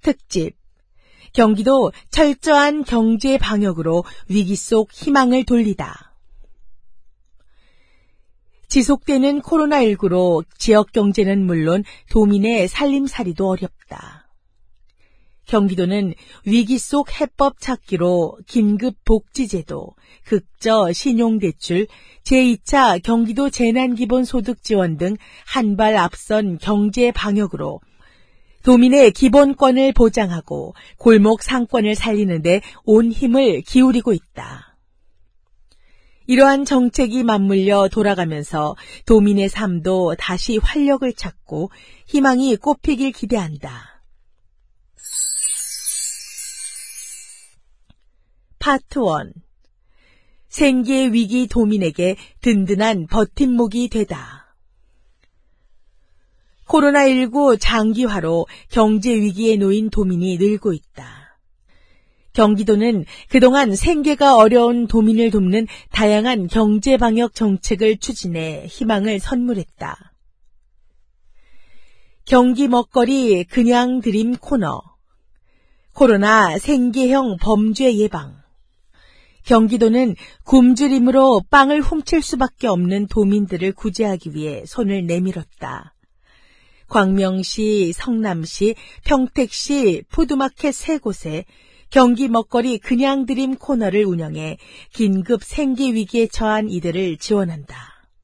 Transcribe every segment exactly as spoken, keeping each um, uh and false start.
특집. 경기도 철저한 경제 방역으로 위기 속 희망을 돌리다. 지속되는 코로나십구로 지역 경제는 물론 도민의 살림살이도 어렵다. 경기도는 위기 속 해법 찾기로 긴급복지제도, 극저 신용대출, 제이 차 경기도 재난기본소득지원 등 한 발 앞선 경제 방역으로 도민의 기본권을 보장하고 골목 상권을 살리는 데 온 힘을 기울이고 있다. 이러한 정책이 맞물려 돌아가면서 도민의 삶도 다시 활력을 찾고 희망이 꽃피길 기대한다. 파트 일. 생계 위기 도민에게 든든한 버팀목이 되다. 코로나십구 장기화로 경제 위기에 놓인 도민이 늘고 있다. 경기도는 그동안 생계가 어려운 도민을 돕는 다양한 경제 방역 정책을 추진해 희망을 선물했다. 경기 먹거리 그냥 드림 코너, 코로나 생계형 범죄 예방. 경기도는 굶주림으로 빵을 훔칠 수밖에 없는 도민들을 구제하기 위해 손을 내밀었다. 광명시, 성남시, 평택시 푸드마켓 세 곳에 경기 먹거리 그냥 드림 코너를 운영해 긴급 생계 위기에 처한 이들을 지원한다.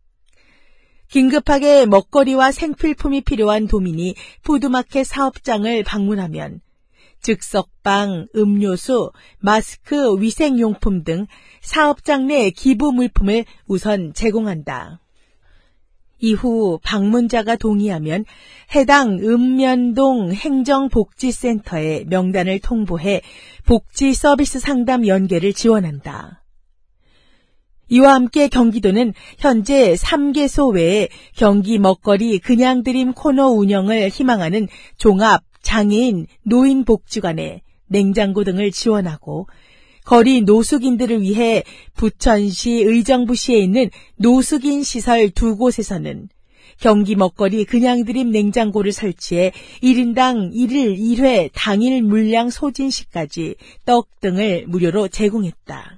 긴급하게 먹거리와 생필품이 필요한 도민이 푸드마켓 사업장을 방문하면 즉석빵, 음료수, 마스크, 위생용품 등 사업장 내 기부 물품을 우선 제공한다. 이후 방문자가 동의하면 해당 읍면동 행정복지센터에 명단을 통보해 복지 서비스 상담 연계를 지원한다. 이와 함께 경기도는 현재 삼 개소 외에 경기 먹거리 그냥 드림 코너 운영을 희망하는 종합, 장애인, 노인복지관에 냉장고 등을 지원하고 거리 노숙인들을 위해 부천시 의정부시에 있는 노숙인 시설 두 곳에서는 경기 먹거리 그냥 드림 냉장고를 설치해 일 인당 일 일 일 회 당일 물량 소진 시까지 떡 등을 무료로 제공했다.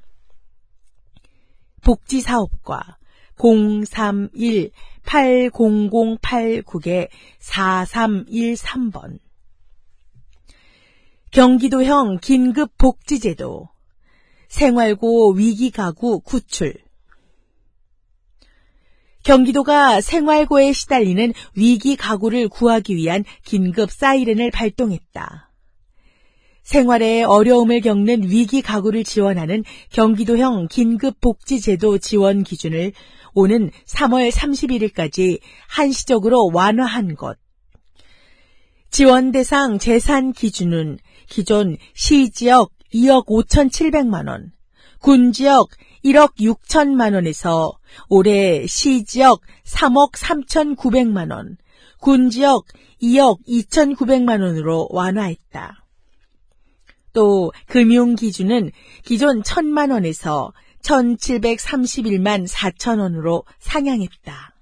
복지사업과 공삼일 팔공공팔 사삼일삼 번 경기도형 긴급복지제도 생활고 위기가구 구출. 경기도가 생활고에 시달리는 위기가구를 구하기 위한 긴급 사이렌을 발동했다. 생활에 어려움을 겪는 위기가구를 지원하는 경기도형 긴급복지제도 지원 기준을 오는 삼월 삼십일일까지 한시적으로 완화한 것. 지원 대상 재산 기준은 기존 시지역 이억 오천칠백만 원, 군지역 일억 육천만 원에서 올해 시지역 삼억 삼천구백만 원, 군지역 이억 이천구백만 원으로 완화했다. 또 금융기준은 기존 천만 원에서 천칠백삼십일만 사천 원으로 상향했다.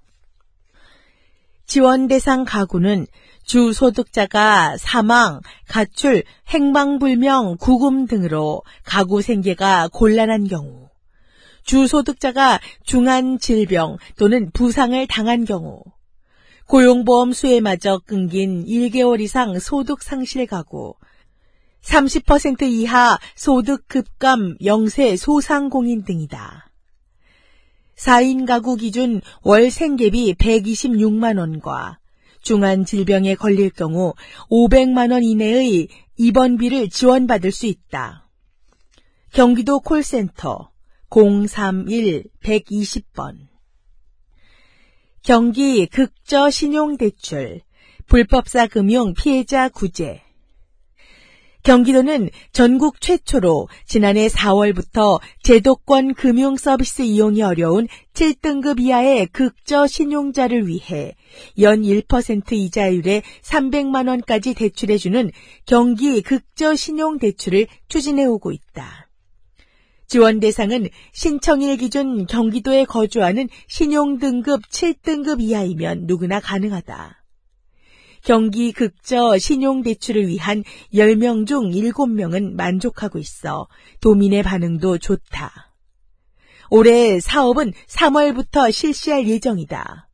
지원 대상 가구는 주소득자가 사망, 가출, 행방불명, 구금 등으로 가구 생계가 곤란한 경우, 주소득자가 중한 질병 또는 부상을 당한 경우, 고용보험 수혜마저 끊긴 일 개월 이상 소득 상실 가구, 삼십 퍼센트 이하 소득 급감 영세 소상공인 등이다. 사 인 가구 기준 월 생계비 백이십육만 원과 중한 질병에 걸릴 경우 오백만 원 이내의 입원비를 지원받을 수 있다. 경기도 콜센터 공삼일 백이십 번 경기 극저 신용대출 불법사 금융 피해자 구제. 경기도는 전국 최초로 지난해 사월부터 제도권 금융 서비스 이용이 어려운 칠 등급 이하의 극저 신용자를 위해 연 일 퍼센트 이자율에 삼백만 원까지 대출해주는 경기 극저 신용대출을 추진해오고 있다. 지원 대상은 신청일 기준 경기도에 거주하는 신용등급 칠 등급 이하이면 누구나 가능하다. 경기 극저 신용대출을 위한 열 명 중 일곱 명은 만족하고 있어 도민의 반응도 좋다. 올해 사업은 삼월부터 실시할 예정이다.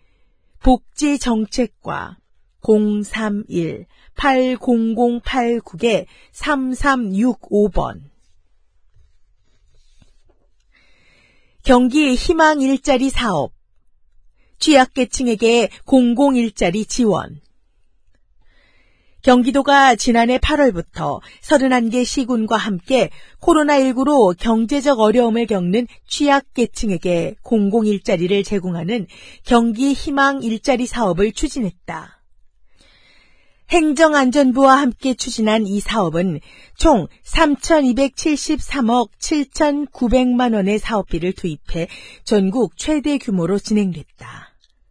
복지정책과 공삼일 팔공공팔구 삼삼육오 번 경기 희망 일자리 사업 취약계층에게 공공일자리 지원. 경기도가 지난해 팔월부터 서른한 개 시군과 함께 코로나십구로 경제적 어려움을 겪는 취약계층에게 공공일자리를 제공하는 경기 희망 일자리 사업을 추진했다. 행정안전부와 함께 추진한 이 사업은 총 삼천이백칠십삼억 칠천구백만 원의 사업비를 투입해 전국 최대 규모로 진행됐다.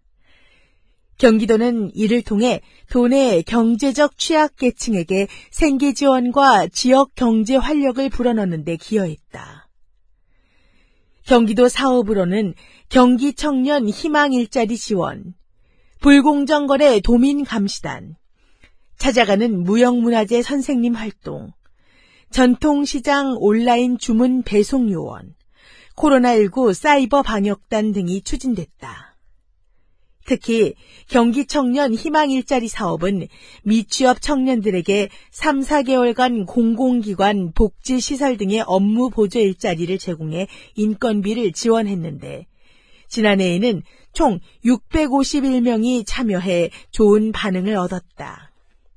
경기도는 이를 통해 도내 경제적 취약계층에게 생계지원과 지역 경제 활력을 불어넣는 데 기여했다. 경기도 사업으로는 경기청년 희망일자리 지원, 불공정거래 도민감시단, 찾아가는 무형문화재 선생님 활동, 전통시장 온라인 주문 배송 요원, 코로나십구 사이버 방역단 등이 추진됐다. 특히 경기청년 희망일자리 사업은 미취업 청년들에게 삼, 사 개월간 공공기관 복지시설 등의 업무 보조 일자리를 제공해 인건비를 지원했는데 지난해에는 총 육백오십일 명이 참여해 좋은 반응을 얻었다.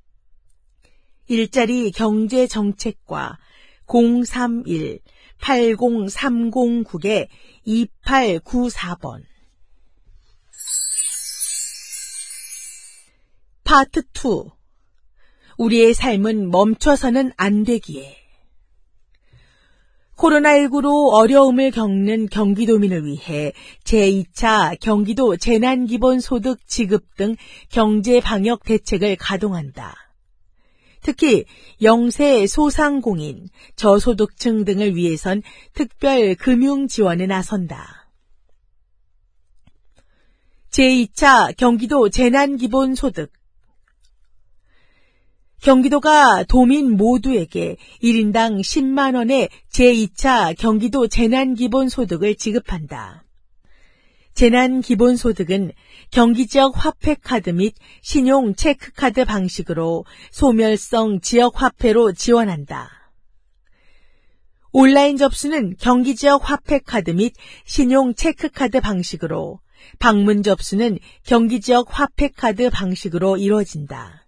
일자리 경제정책과 공삼일 팔공삼공구 이팔구사 번 파트 투. 우리의 삶은 멈춰서는 안 되기에. 코로나십구로 어려움을 겪는 경기도민을 위해 제이 차 경기도 재난기본소득 지급 등 경제방역 대책을 가동한다. 특히 영세 소상공인, 저소득층 등을 위해선 특별 금융지원에 나선다. 제이 차 경기도 재난기본소득. 경기도가 도민 모두에게 일 인당 십만 원의 제이 차 경기도 재난기본소득을 지급한다. 재난기본소득은 경기지역 화폐카드 및 신용체크카드 방식으로 소멸성 지역화폐로 지원한다. 온라인 접수는 경기지역 화폐카드 및 신용체크카드 방식으로, 방문 접수는 경기지역 화폐카드 방식으로 이루어진다.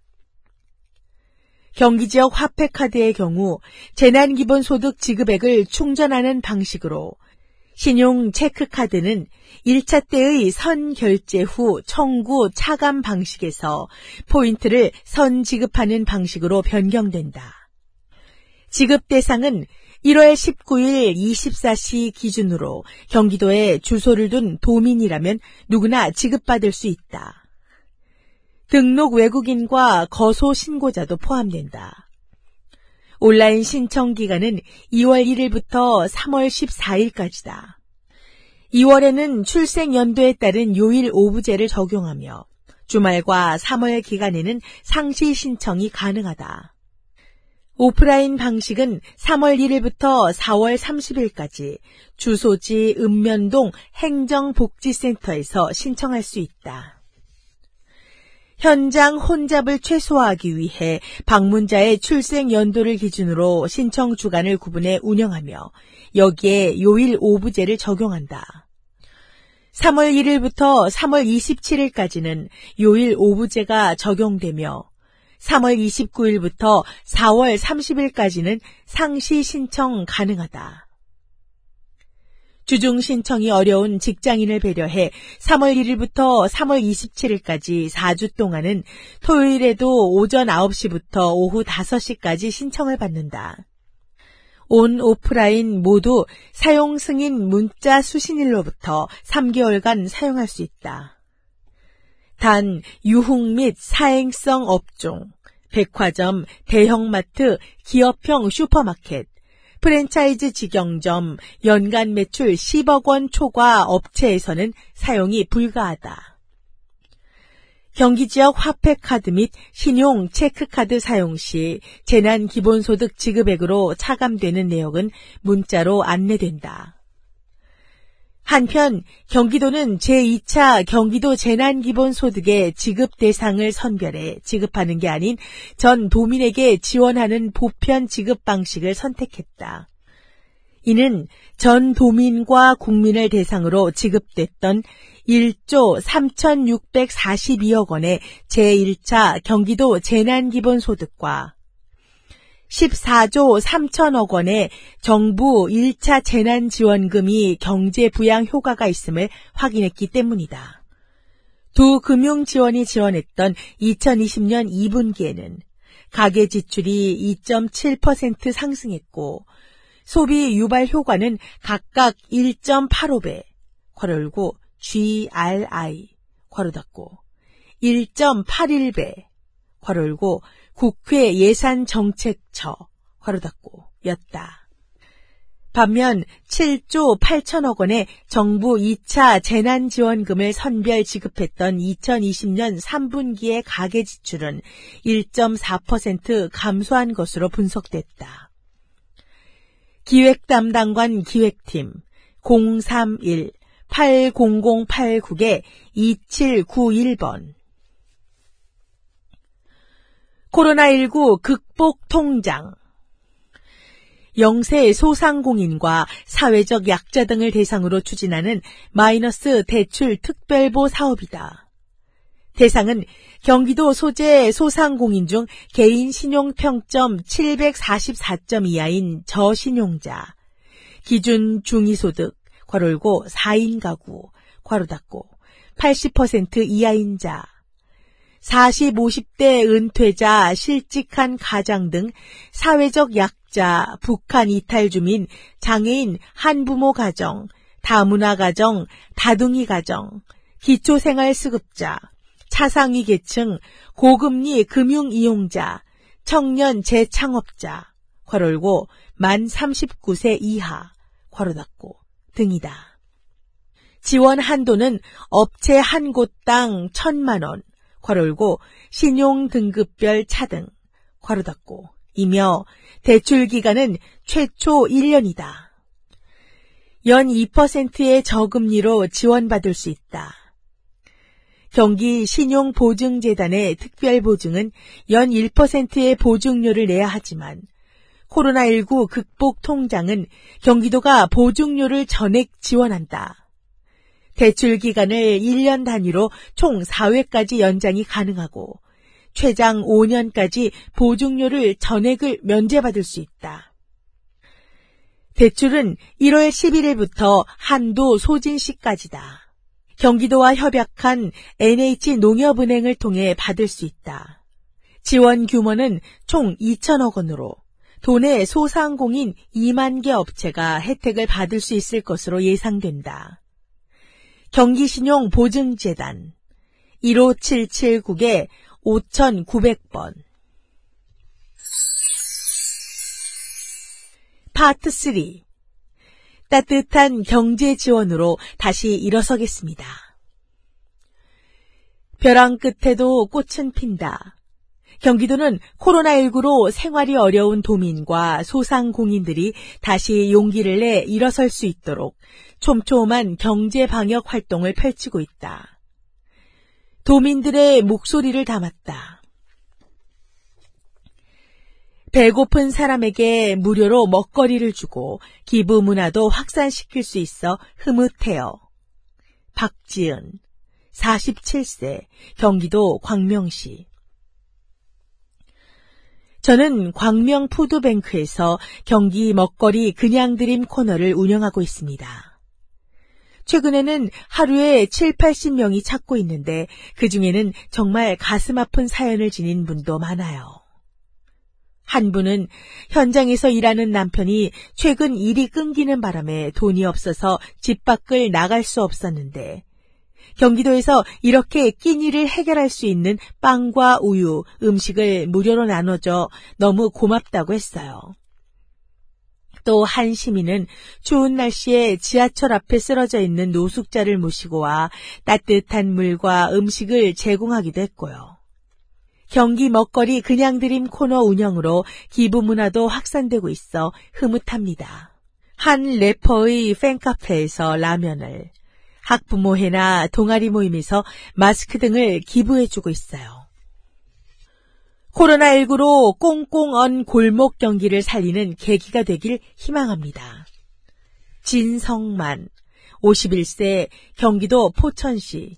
경기지역 화폐카드의 경우 재난기본소득 지급액을 충전하는 방식으로, 신용체크카드는 일 차 때의 선결제 후 청구 차감 방식에서 포인트를 선지급하는 방식으로 변경된다. 지급 대상은 일월 십구일 이십사 시 기준으로 경기도에 주소를 둔 도민이라면 누구나 지급받을 수 있다. 등록 외국인과 거소 신고자도 포함된다. 온라인 신청 기간은 이월 일일부터 삼월 십사일까지다. 이월에는 출생 연도에 따른 요일 오부제를 적용하며 주말과 삼월 기간에는 상시 신청이 가능하다. 오프라인 방식은 삼월 일일부터 사월 삼십일까지 주소지 읍면동 행정복지센터에서 신청할 수 있다. 현장 혼잡을 최소화하기 위해 방문자의 출생 연도를 기준으로 신청 주간을 구분해 운영하며 여기에 요일 오부제를 적용한다. 삼월 일일부터 삼월 이십칠일까지는 요일 오부제가 적용되며 삼월 이십구일부터 사월 삼십일까지는 상시 신청 가능하다. 주중 신청이 어려운 직장인을 배려해 삼월 일일부터 삼월 이십칠일까지 사 주 동안은 토요일에도 오전 아홉 시부터 오후 다섯 시까지 신청을 받는다. 온 오프라인 모두 사용 승인 문자 수신일로부터 삼 개월간 사용할 수 있다. 단 유흥 및 사행성 업종, 백화점, 대형마트, 기업형 슈퍼마켓, 프랜차이즈 직영점, 연간 매출 십억 원 초과 업체에서는 사용이 불가하다. 경기 지역 화폐카드 및 신용 체크카드 사용 시 재난기본소득 지급액으로 차감되는 내역은 문자로 안내된다. 한편 경기도는 제이 차 경기도 재난기본소득의 지급 대상을 선별해 지급하는 게 아닌 전 도민에게 지원하는 보편 지급 방식을 선택했다. 이는 전 도민과 국민을 대상으로 지급됐던 일조 삼천육백사십이억 원의 제일 차 경기도 재난기본소득과 십사조 삼천억 원의 정부 일 차 재난지원금이 경제부양 효과가 있음을 확인했기 때문이다. 두 금융지원이 지원했던 이천이십 년 이 분기에는 가계 지출이 이 점 칠 퍼센트 상승했고 소비 유발 효과는 각각 일 점 팔오 배, 괄호 열고 지알아이, 괄호 닫고 일 점 팔일 배, 괄호 열고 국회 예산정책처, 괄호 닫고 였다. 반면 칠조 팔천억 원의 정부 이 차 재난지원금을 선별 지급했던 이천이십 년 삼 분기의 가계 지출은 일 점 사 퍼센트 감소한 것으로 분석됐다. 기획담당관 기획팀 공삼일 팔공공팔구 이칠구일 번 코로나십구 극복 통장 영세 소상공인과 사회적 약자 등을 대상으로 추진하는 마이너스 대출 특별보 사업이다. 대상은 경기도 소재 소상공인 중 개인 신용 평점 칠백사십사 점 이하인 저신용자, 기준 중위소득, 괄호 열고 사 인 가구, 괄호 닫고 팔십 퍼센트 이하인 자, 사십, 오십 대 은퇴자, 실직한 가장 등 사회적 약자, 북한 이탈 주민, 장애인, 한부모 가정, 다문화 가정, 다둥이 가정, 기초생활수급자, 차상위 계층, 고금리 금융 이용자, 청년 재창업자, 괄호 열고 만 삼십구 세 이하, 괄호 닫고 등이다. 지원 한도는 업체 한 곳당 천만 원, 괄호 열고 신용 등급별 차등, 괄호 닫고 이며 대출 기간은 최초 일 년이다. 연 이 퍼센트의 저금리로 지원받을 수 있다. 경기 신용보증재단의 특별보증은 연 일 퍼센트의 보증료를 내야 하지만 코로나십구 극복 통장은 경기도가 보증료를 전액 지원한다. 대출 기간을 일 년 단위로 총 사 회까지 연장이 가능하고 최장 오 년까지 보증료를 전액을 면제받을 수 있다. 대출은 일월 십일일부터 한도 소진 시까지다. 경기도와 협약한 엔에이치농협은행을 통해 받을 수 있다. 지원 규모는 총 이천억 원으로 도내 소상공인 이만 개 업체가 혜택을 받을 수 있을 것으로 예상된다. 경기신용보증재단 일오칠칠구 오천구백 번 파트 삼 따뜻한 경제 지원으로 다시 일어서겠습니다. 벼랑 끝에도 꽃은 핀다. 경기도는 코로나십구로 생활이 어려운 도민과 소상공인들이 다시 용기를 내 일어설 수 있도록 촘촘한 경제 방역 활동을 펼치고 있다. 도민들의 목소리를 담았다. 배고픈 사람에게 무료로 먹거리를 주고 기부 문화도 확산시킬 수 있어 흐뭇해요. 박지은, 사십칠 세, 경기도 광명시. 저는 광명푸드뱅크에서 경기 먹거리 그냥 드림 코너를 운영하고 있습니다. 최근에는 하루에 칠팔십 명이 찾고 있는데 그중에는 정말 가슴 아픈 사연을 지닌 분도 많아요. 한 분은 현장에서 일하는 남편이 최근 일이 끊기는 바람에 돈이 없어서 집 밖을 나갈 수 없었는데 경기도에서 이렇게 끼니를 해결할 수 있는 빵과 우유, 음식을 무료로 나눠줘 너무 고맙다고 했어요. 또 한 시민은 추운 날씨에 지하철 앞에 쓰러져 있는 노숙자를 모시고 와 따뜻한 물과 음식을 제공하기도 했고요. 경기 먹거리 그냥 드림 코너 운영으로 기부 문화도 확산되고 있어 흐뭇합니다. 한 래퍼의 팬카페에서 라면을, 학부모회나 동아리 모임에서 마스크 등을 기부해주고 있어요. 코로나십구로 꽁꽁 언 골목 경기를 살리는 계기가 되길 희망합니다. 진성만, 오십일 세, 경기도 포천시.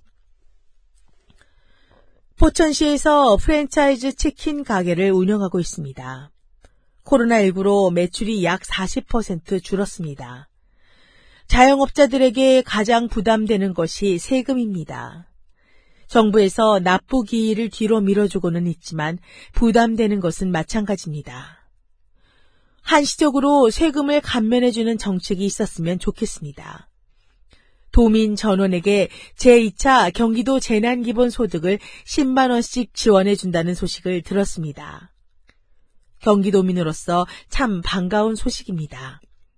포천시에서 프랜차이즈 치킨 가게를 운영하고 있습니다. 코로나십구로 매출이 약 사십 퍼센트 줄었습니다. 자영업자들에게 가장 부담되는 것이 세금입니다. 정부에서 납부 기일을 뒤로 밀어주고는 있지만 부담되는 것은 마찬가지입니다. 한시적으로 세금을 감면해주는 정책이 있었으면 좋겠습니다. 도민 전원에게 제이 차 경기도 재난기본소득을 십만 원씩 지원해준다는 소식을 들었습니다. 경기도민으로서 참 반가운 소식입니다.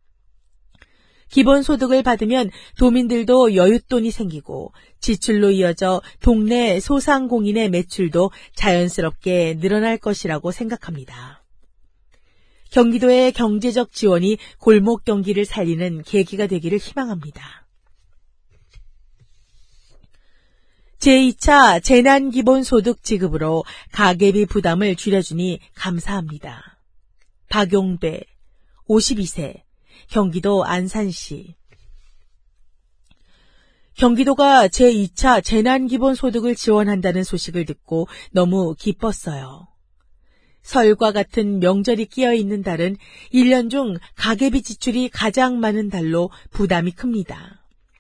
기본소득을 받으면 도민들도 여윳돈이 생기고 지출로 이어져 동네 소상공인의 매출도 자연스럽게 늘어날 것이라고 생각합니다. 경기도의 경제적 지원이 골목 경기를 살리는 계기가 되기를 희망합니다. 제이 차 재난기본소득 지급으로 가계비 부담을 줄여주니 감사합니다. 박용배, 오십이 세, 경기도 안산시. 경기도가 제이 차 재난기본소득을 지원한다는 소식을 듣고 너무 기뻤어요. 설과 같은 명절이 끼어있는 달은 일 년 중 가계비 지출이 가장 많은 달로 부담이 큽니다.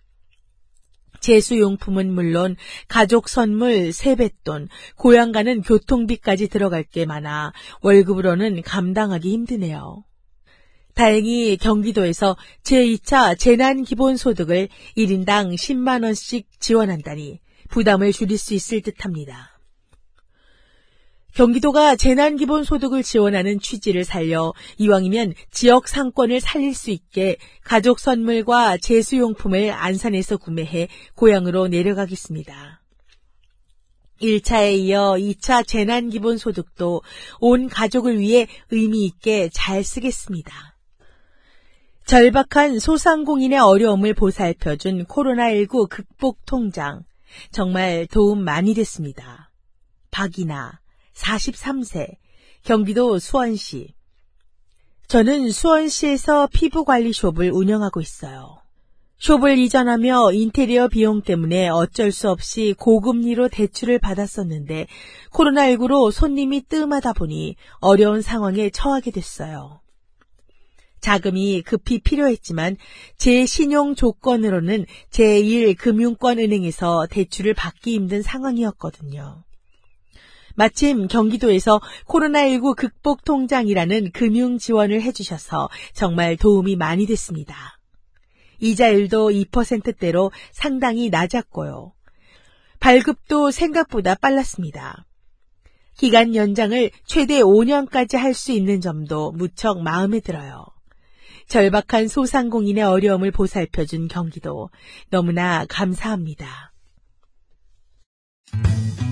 제수용품은 물론 가족 선물, 세뱃돈, 고향 가는 교통비까지 들어갈 게 많아 월급으로는 감당하기 힘드네요. 다행히 경기도에서 제이 차 재난기본소득을 일 인당 십만 원씩 지원한다니 부담을 줄일 수 있을 듯합니다. 경기도가 재난기본소득을 지원하는 취지를 살려 이왕이면 지역 상권을 살릴 수 있게 가족 선물과 제수용품을 안산에서 구매해 고향으로 내려가겠습니다. 일 차에 이어 이 차 재난기본소득도 온 가족을 위해 의미 있게 잘 쓰겠습니다. 절박한 소상공인의 어려움을 보살펴준 코로나십구 극복 통장, 정말 도움 많이 됐습니다. 박이나, 사십삼 세, 경기도 수원시. 저는 수원시에서 피부관리숍을 운영하고 있어요. 숍을 이전하며 인테리어 비용 때문에 어쩔 수 없이 고금리로 대출을 받았었는데 코로나십구로 손님이 뜸하다 보니 어려운 상황에 처하게 됐어요. 자금이 급히 필요했지만 제 신용 조건으로는 제일 금융권은행에서 대출을 받기 힘든 상황이었거든요. 마침 경기도에서 코로나십구 극복 통장이라는 금융 지원을 해주셔서 정말 도움이 많이 됐습니다. 이자율도 이 퍼센트대로 상당히 낮았고요. 발급도 생각보다 빨랐습니다. 기간 연장을 최대 오 년까지 할 수 있는 점도 무척 마음에 들어요. 절박한 소상공인의 어려움을 보살펴준 경기도, 너무나 감사합니다.